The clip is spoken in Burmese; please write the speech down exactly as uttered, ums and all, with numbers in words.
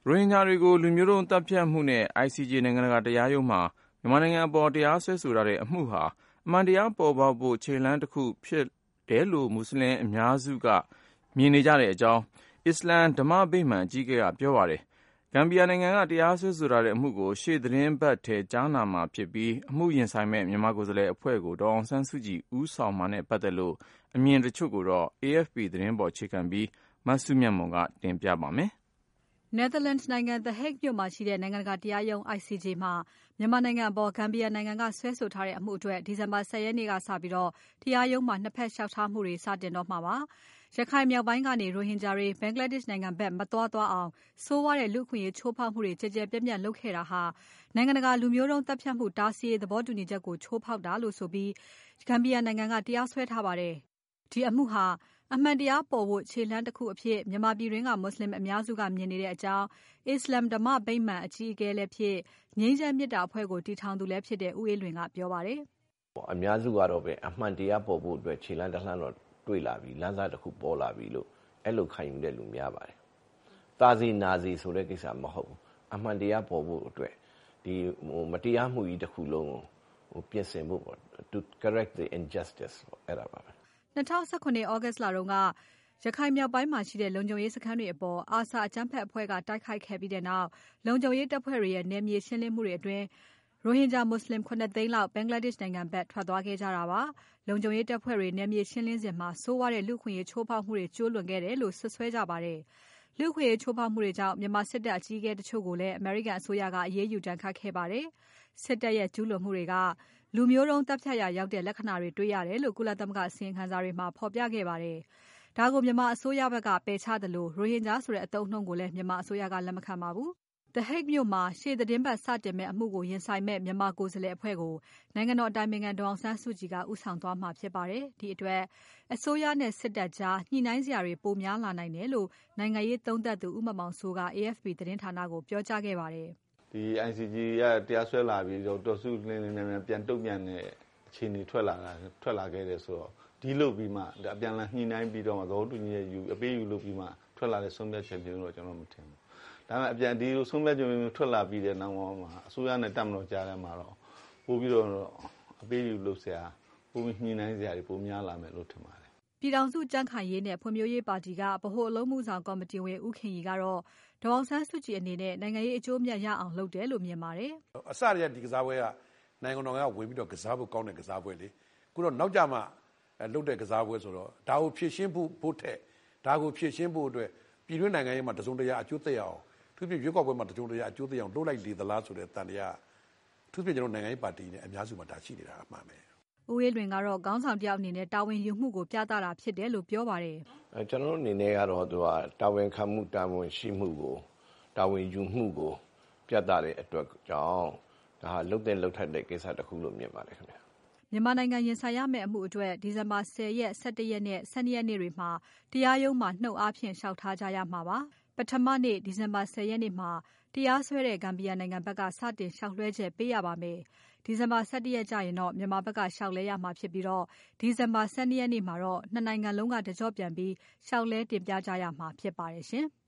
ရိုဟင်ဂျာတွေကိုလူမျိုးတုံးသတ်ဖြတ်မှုနဲ့ အိုင်စီဂျေ နိုင်ငံတကာတရားရုံးမှာမြန်မာနိုင်ငံအပေါ်တရားစွဲဆိုထားတဲ့အမှုဟာအမှန်တရားပေါ်ပေါက်ဖို့ခြေလှမ်းတစ်ခုဖြစ်တယ်လို့မွတ်စလင်အများစုကမြင်နေကြတဲ့အကြောင်းအစ္စလမ်ဓမ္မဗိမာန်အကြီးအကဲကပြောပါတယ်။ဂမ်ဘီယာနိုင်ငံကတရားစွဲဆိုထားတဲ့အမှုကိုရှေ့သီတင်းပတ်ထဲကြားနာမှာဖြစ်ပြီးအမှုရင်ဆိုင်မဲ့မြန်မာကိုယ်စားလှယ်အဖွဲ့ကိုဒေါ်အောင်ဆန်းစုကြည်ဦးဆောင်မှာနဲ့ပတ်သက်လို့အမြင်တချို့ကိုတော့ အေအက်ဖ်ပီ သတင်းပေါ်အခြေခံပြီးမစုမြတ်မွန်ကတင်ပြပါမယ်။ Netherlands နိုင်ငံ The Hague မြို့မှာရှိတဲ့နိုင်ငံတကာတရားရုံး I C J မှာမြန်မာနိုင်ငံအပေါ်ဂမ်ဘီယာနိုင်ငံကစွဲဆိုထားတဲ့အမှုအတွက်ဒီဇင်ဘာ ၁၀ ရက်နေ့ကစပြီးတရားရုံးမှာနှစ်ဖက်လျှောက်ထားမှုတွေစတင်တော့မှာပါ။ရခိုင်မြောက်ပိုင်းကနေရိုဟင်ဂျာတွေဘင်္ဂလားဒေ့ရှ်နိုင်ငံဘက်မသွားသွားအောင်ဆိုးဝါးတဲ့လူ့အခွင့်အရေးချိုးဖောက်မှုတွေကြဲကြဲပြန့်ပြန့်လုပ်ခဲ့တာဟာနိုင်ငံတကာလူမျိုးတုံးသတ်ဖြတ်မှုတားဆီးရေးသဘောတူညီချက်ကိုချိုးဖောက်တာလို့ဆိုပြီးဂမ်ဘီယာနိုင်ငံကတရားစွဲထားပါတယ်။ဒီအမှုဟာအမှန်တရားပေါ်ဖို့ခြေလှမ်းတစ်ခုအဖြစ်မြန်မာပြည်တွင်းကမွတ်စလင်အများစုကမြင်နေတဲ့အကြောင်းအစ္စလမ်ဓမ္မဗိမာန်အကြီးအကဲလည်းဖြစ်ငြိမ်းချမ်းမေတ္တာအဖွဲ့ကိုတည်ထောင်သူလည်းဖြစ်တဲ့ဦးအေးလွင်ကပြောပါတယ်။အများစုကတော့ပဲအမှန်တရားပေါ်ဖို့အတွက်ခြေလှမ်းတစ်လှမ်းတော့တွေ့လာပြီလမ်းစာတစ်ခုပေါ်လာပြီလို့အဲ့လိုခံယူတဲ့လူများပါတယ်။တာစီနာစီဆိုတဲ့ကိစ္စမဟုတ်ဘူး။အမှန်တရားပေါ်ဖို့အတွက်ဒီဟိုမတရားမှုကြီးတစ်ခုလုံးကိုဟိုပြင်ဆင်ဖို့ပေါ့ to correct the injustice အဲ့ဒါပါပဲ။၂၀၁၇ August လတုန်းကရခိုင်မြောက်ပိုင်းမှာရှိတဲ့လုံခြုံရေးစခန်းတွေအပေါ် အာဆာအကြမ်းဖက်အဖွဲ့ကတိုက်ခိုက်ခဲ့ပြီးတဲ့နောက်လုံခြုံရေးတပ်ဖွဲ့တွေရဲ့နယ်မြေရှင်းလင်းမှုတွေအတွင်းရိုဟင်ဂျာမွတ်စလင် ခုနှစ်သိန်းလောက်ဘင်္ဂလားဒေ့ရှ်နိုင်ငံဘက်ထွက်သွားခဲ့ကြတာပါ။လုံခြုံရေးတပ်ဖွဲ့တွေနယ်မြေရှင်းလင်းစဉ်မှာဆိုးဝါးတဲ့လူ့အခွင့်အရေးချိုးဖောက်မှုတွေကျူးလွန်ခဲ့တယ်လို့စွပ်စွဲကြပါတယ်။လူ့အခွင့်အရေးချိုးဖောက်မှုတွေကြောင့်မြန်မာစစ်တပ်အကြီးအကဲတချို့ကိုလည်းအမေရိကန်အစိုးရကအရေးယူဒဏ်ခတ်ခဲ့ပါတယ်။စစ်တပ်ရဲ့ကျူးလွန်မှုတွေကလူမျိုးတုံးတပ်ဖြတ်ရာရောက်တဲ့လက္ခဏာတွေတွေ့ရတယ်လို့ကုလသမဂ္ဂအစီရင်ခံစာတွေမှာဖော်ပြခဲ့ပါတယ်။ဒါကိုမြန်မာအစိုးရဘက်ကပယ်ချသလိုရိုဟင်ဂျာဆိုတဲ့အသုံးအနှုန်းကိုလည်းမြန်မာအစိုးရကလက်မခံပါဘူး။ The Hague မြို့မှာရှေ့သီတင်းပတ်စတင်မဲ့အမှုကိုရင်ဆိုင်မဲ့မြန်မာကိုယ်စားလှယ်အဖွဲ့ကိုနိုင်ငံတော်အတိုင်ပင်ခံဒေါ်အောင်ဆန်းစုကြည်ကဦးဆောင်သွားမှာဖြစ်ပါတယ်။ဒီအတွက်အစိုးရနဲ့စစ်တပ်ကြားညှိနှိုင်းစရာတွေပိုများလာနိုင်တယ်လို့နိုင်ငံရေးသုံးသပ်သူဦးမောင်မောင်စိုးက A F P သတင်းဌာနကိုပြောကြားခဲ့ပါတယ်။ဒီ I C J ကတရားစွဲလာပြီးတော့တော်စုလင်းလင်းမြန်မြန်ပြန်တုံ့ပြန်တဲ့အခြေအနေထွက်လာတာထွက်လာခဲ့တယ်ဆိုတော့ဒီလုပ်ပြီးမှအပြန်လည်ညှိနှိုင်းပြီးတော့သဘောတူညီချက်ယူအပေးယူလုပ်ပြီးမှထွက်လာတဲ့ဆုံးဖြတ်ချက်မျိုးတော့ကျွန်တော်မထင်ဘူး။ဒါပေမဲ့အပြန်ဒီလိုဆုံးဖြတ်ချက်မျိုးထွက်လာပြီးတဲ့နောက်မှာအစိုးရနဲ့တပ်မတော်ကြားထဲမှာတော့ပို့ပြီးတော့အပေးယူလုပ်စရာပို့ပြီးညှိနှိုင်းစရာတွေပိုများလာမယ်လို့ထင်ပါတယ်။ပြည်ထောင်စုကြံ့ခိုင်ရေးနဲ့ဖွံ့ဖြိုးရေးပါတီကဗဟိုအလုံးမှုဆောင်ကော်မတီဝင်ဦးခင်ရီကတော့ဒေါ်အောင်ဆန်းစုကြည်အနေနဲ့နိုင်ငံရေးအကျိုးအမြတ်ရအောင်လုပ်တယ်လို့မြင်ပါတယ်။အစတည်းကဒီကစားပွဲကနိုင်ငံတော်ကဝင်ပြီးတော့ကစားဖို့ကောင်းတဲ့ကစားပွဲလေ။ခုတော့နောက်ကြမှာလုတ်တဲ့ကစားပွဲဆိုတော့ဒါကိုဖြည့်ရှင်းဖို့ဖို့ထက်ဒါကိုဖြည့်ရှင်းဖို့အတွက်ပြည်တွင်းနိုင်ငံရေးမှာတစုံတရာအကျိုးသက်ရအောင်သူပြရွေးကောက်ပွဲမှာတစုံတရာအကျိုးသက်အောင်လုပ်လိုက်လေသလားဆိုတဲ့တန်တရားသူပြကျွန်တော်နိုင်ငံရေးပါတီနဲ့အများစုမှာဒါရှိနေတာအမှန်ပဲ။ဦးအေးလွင်ကတော့ခေါင်းဆောင်တယောက်အနေနဲ့တာဝန်ယူမှုကိုပြသတာဖြစ်တယ်လို့ပြောပါတယ်။အဲကျွန်တော်တို့အနေနဲ့ကတော့သူကတာဝန်ခံမှုတာဝန်ရှိမှုကိုတာဝန်ယူမှုကိုပြသတဲ့အတွက်ကြောင့်ဒါဟာလုတ်တဲ့လုတ်ထက်တဲ့ကိစ္စတစ်ခုလို့မြင်ပါတယ်ခင်ဗျာ။မြန်မာနိုင်ငံရင်ဆိုင်ရမယ့်အမှုအတွက်ဒီဇင်ဘာဆယ်ရက်၁၁ရက်နဲ့၁၂ရက်နေ့တွေမှာတရားရုံးမှာနှုတ်အားဖြင့်လျှောက်ထားကြရမှာပါ။ပထမနေ့ဒီဇင်ဘာဆယ်ရက်နေ့မှာတရားစွဲတဲ့ဂမ်ဘီယာနိုင်ငံဘက်ကစတင်လျှောက်လွှဲချက်ပေးရပါမယ်။ဒီဇင်ဘာ၁၁ရက်ကျရင်တော့မြန်မာဘက်ကလျှောက်လဲရမှာဖြစ်ပြီးတော့ဒီဇင်ဘာ၁၂ရက်နေ့မှာတော့နှစ်နိုင်ငံလုံးကတကြော့ပြန်ပြီးလျှောက်လဲတင်ပြကြရမှာဖြစ်ပါတယ်ရှင်။